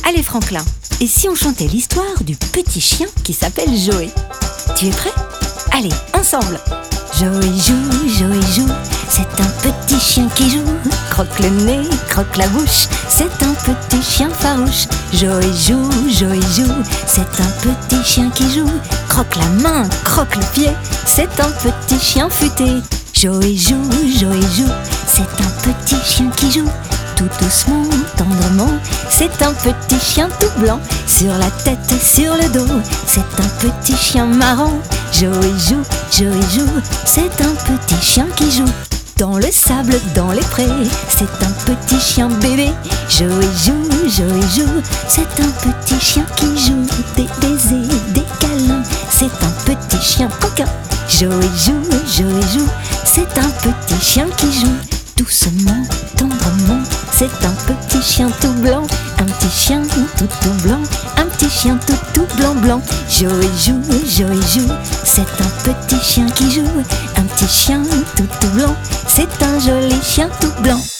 Allez Franklin, et si on chantait l'histoire du petit chien qui s'appelle Joey? Tu es prêt? Allez, ensemble! Joey joue, c'est un petit chien qui joue. Croque le nez, croque la bouche, c'est un petit chien farouche. Joey joue, c'est un petit chien qui joue. Croque la main, croque le pied, c'est un petit chien futé. Joey joue, c'est un petit chien qui joue. Tout doucement, tendrement, c'est un petit chien tout blanc. Sur la tête et sur le dos, c'est un petit chien marrant. Joey joue, c'est un petit chien qui joue. Dans le sable, dans les prés, c'est un petit chien bébé. Joey joue, c'est un petit chien qui joue. Des baisers, des câlins, c'est un petit chien coquin. Joey joue, c'est un petit chien qui joue. Doucement, tendrement, c'est un petit chien tout blanc. Un petit chien tout blanc, un petit chien tout blanc. Joey joue, c'est un petit chien qui joue. Un petit chien tout blanc, c'est un joli chien tout blanc.